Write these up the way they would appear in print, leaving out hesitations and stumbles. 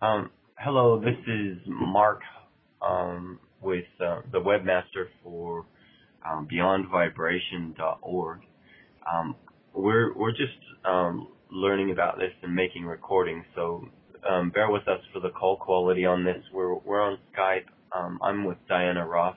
Hello, this is Mark with the webmaster for BeyondVibration.org. We're just learning about this and making recordings, so bear with us for the call quality on this. We're on Skype. I'm with Diana Roth.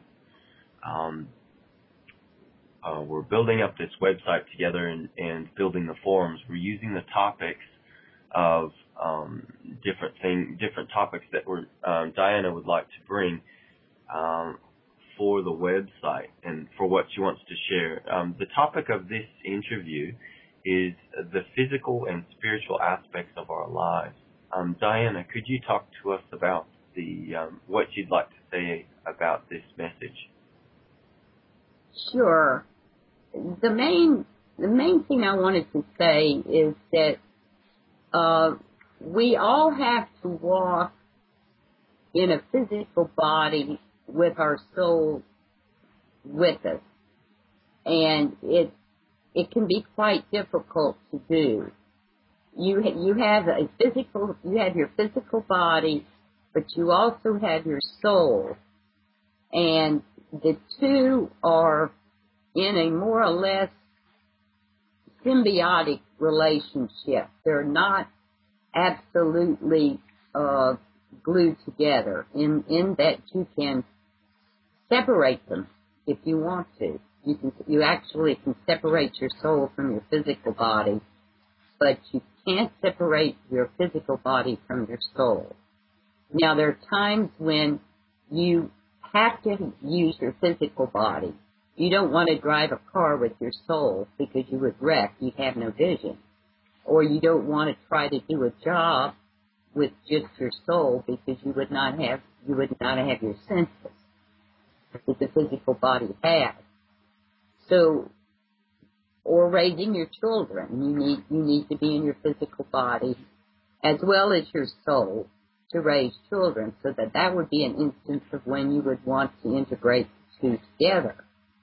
We're building up this website together and building the forums. We're using the topics of different topics that Diana would like to bring for the website and for what she wants to share. The topic of this interview is the physical and spiritual aspects of our lives. Diana, could you talk to us about what you'd like to say about this message? Sure. The main thing I wanted to say is that we all have to walk in a physical body with our soul with us, and it can be quite difficult to do. You have your physical body, but you also have your soul, and the two are in a more or less symbiotic relationship. They're not absolutely glued together in that you can separate them if you want to. You actually can separate your soul from your physical body, but you can't separate your physical body from your soul. Now, there are times when you have to use your physical body. You don't want to drive a car with your soul because you would wreck. You'd have no vision. Or you don't want to try to do a job with just your soul because you would not have your senses that the physical body has. So, or raising your children, you need to be in your physical body as well as your soul to raise children. So that would be an instance of when you would want to integrate the two together.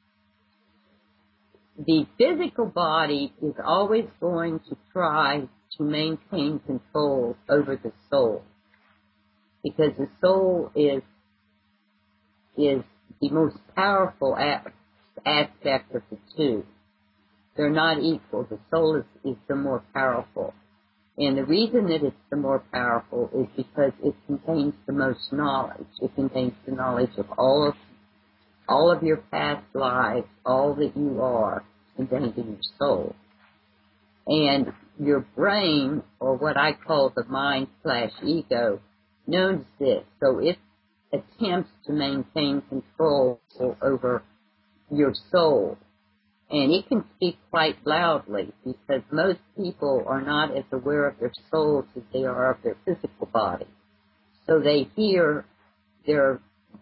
The physical body is always going to try to maintain control over the soul, because the soul is the most powerful aspect of the two. They're not equal. The soul is the more powerful. And the reason that it's the more powerful is because it contains the most knowledge. It contains the knowledge of all of your past lives, all that you are, contained in your soul. And your brain, or what I call the mind/ego, knows this. So it attempts to maintain control over your soul. And it can speak quite loudly, because most people are not as aware of their souls as they are of their physical body. So they hear their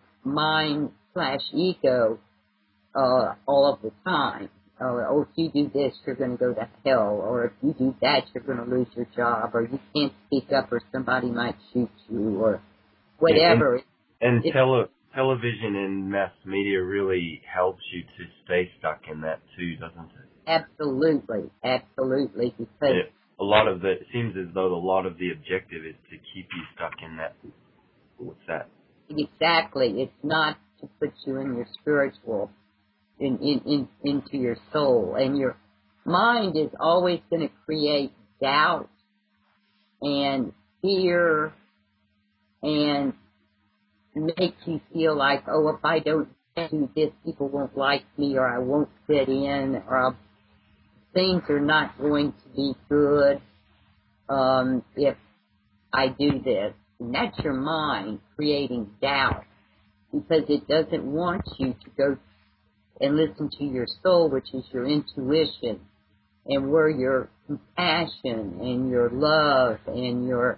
mind/ego all of the time. If you do this, you're going to go to hell. Or if you do that, you're going to lose your job. Or you can't speak up, or somebody might shoot you, or whatever. And television and mass media really helps you to stay stuck in that too, doesn't it? Absolutely. Because it seems as though a lot of the objective is to keep you stuck in that. What's that? Exactly. It's not to put you in your spiritual, into your soul. And your mind is always going to create doubt and fear and make you feel like, oh, if I don't do this, people won't like me, or I won't fit in, or things are not going to be good if I do this. And that's your mind creating doubt, because it doesn't want you to go and listen to your soul, which is your intuition, and where your compassion and your love and your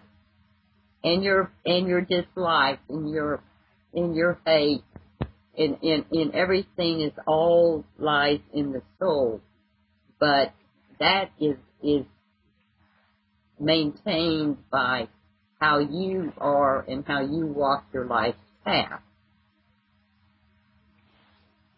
dislike and your hate in everything is all lies in the soul. But that is maintained by how you are and how you walk your life's path.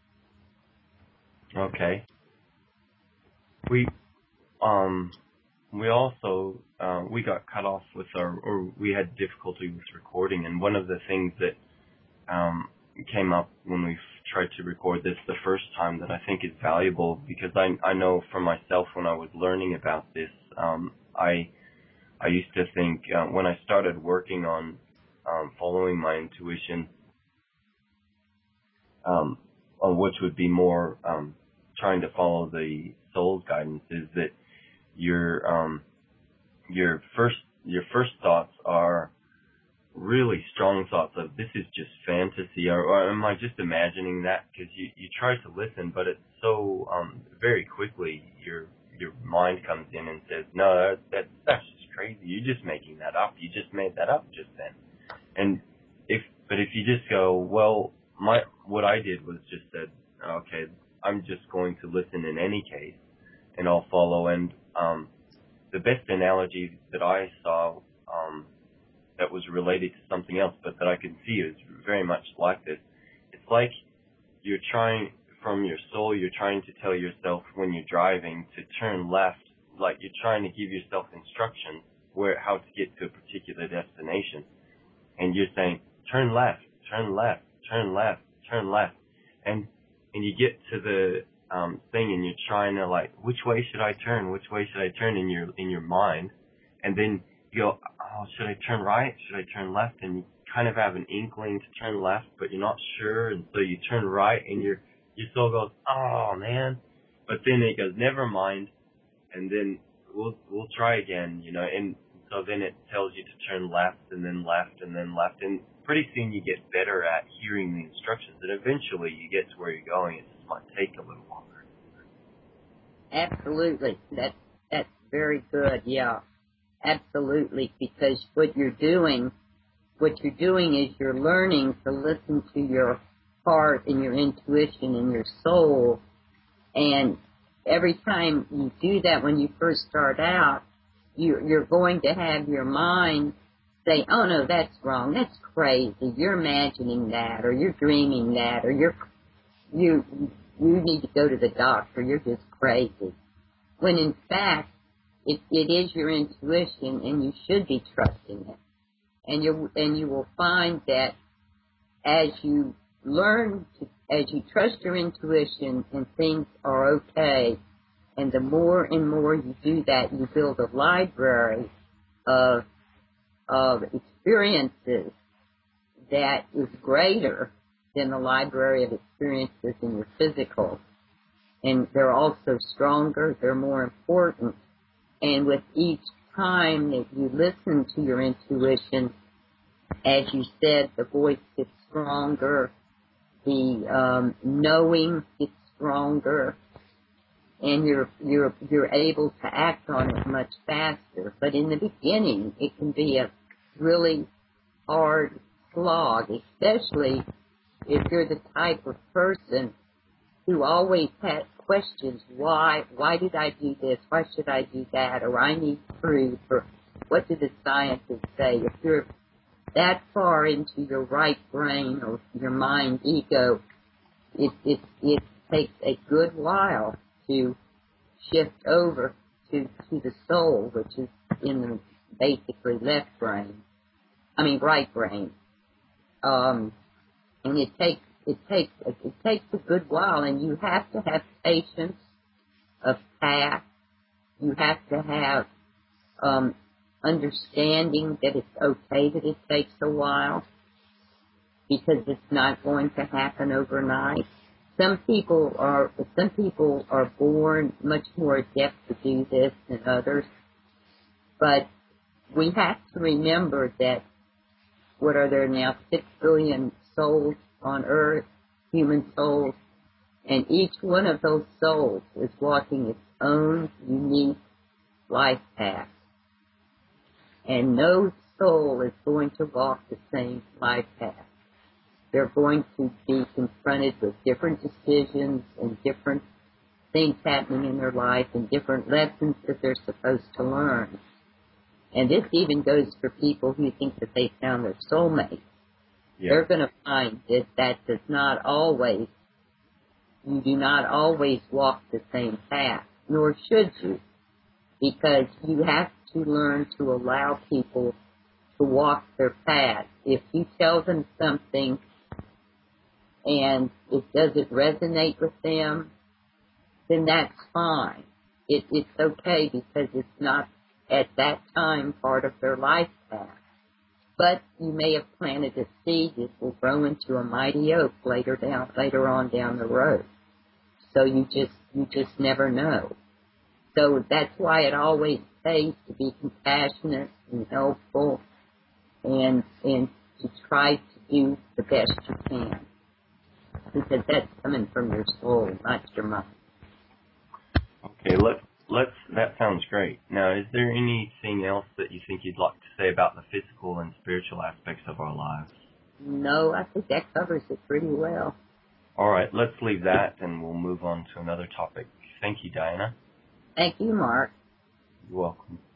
Okay. we also we got cut off with or we had difficulty with recording, and one of the things that came up when we tried to record this the first time that I think is valuable, because I know for myself when I was learning about this, I used to think when I started working on following my intuition, which would be more trying to follow the soul's guidance, is that your first thoughts are really strong thoughts of this is just fantasy, or am I just imagining that? Because you try to listen, but it's so very quickly your mind comes in and says, no, that's just crazy. You're just making that up. You just made that up just then. And if you just go, well, what I did was just said, okay, I'm just going to listen in any case, and I'll follow. And the best analogy that I saw that was related to something else, but that I can see is very much like this. It's like you're trying, from your soul, you're trying to tell yourself when you're driving to turn left, like you're trying to give yourself instructions how to get to a particular destination. And you're saying, turn left, turn left, turn left, turn left. And you get to the thing, and you're trying to, like, which way should I turn? Which way should I turn in your mind? And then you go, oh, should I turn right? Should I turn left? And you kind of have an inkling to turn left, but you're not sure. And so you turn right, and your soul goes, oh man. But then it goes, never mind. And then we'll try again, and so then it tells you to turn left and then left and then left. And pretty soon you get better at hearing the instructions, and eventually you get to where you're going. It just might take a little longer. Absolutely. That's very good. Yeah, absolutely. Because what you're doing is you're learning to listen to your heart and your intuition and your soul. And every time you do that, when you first start out, you're going to have your mind say, oh no, that's wrong, that's crazy, you're imagining that, or you're dreaming that, or you need to go to the doctor, you're just crazy. When in fact, it is your intuition, and you should be trusting it. And you will find that as you trust your intuition and things are okay, and the more and more you do that, you build a library of experiences that is greater than the library of experiences in your physical. And they're also stronger, they're more important. And with each time that you listen to your intuition, as you said, the voice gets stronger, the knowing gets stronger, and you're able to act on it much faster. But in the beginning, it can be a really hard slog, especially if you're the type of person who always has questions. Why did I do this? Why should I do that? Or I need proof, or what do the scientists say? If you're that far into your right brain or your mind ego, it takes a good while to shift over to the soul, which is in the basically right brain. And it takes a good while, and you have to have patience of path. You have to have understanding that it's okay that it takes a while, because it's not going to happen overnight. Some people are born much more adept to do this than others, but we have to remember that what are there now, 6 billion souls on Earth, human souls, and each one of those souls is walking its own unique life path. And no soul is going to walk the same life path. They're going to be confronted with different decisions and different things happening in their life and different lessons that they're supposed to learn. And this even goes for people who think that they found their soulmate. Yeah. They're going to find that you do not always walk the same path, nor should you. because you have to learn to allow people to walk their path. If you tell them something and it doesn't resonate with them, then that's fine. It's okay because it's not at that time part of their life path. But you may have planted a seed that will grow into a mighty oak later on down the road. So you just never know. So that's why it always pays to be compassionate and helpful and to try to do the best you can. Because that's coming from your soul, not your mind. Okay, that sounds great. Now, is there anything else that you think you'd like to say about the physical and spiritual aspects of our lives? No, I think that covers it pretty well. All right, let's leave that and we'll move on to another topic. Thank you, Diana. Thank you, Mark. You're welcome.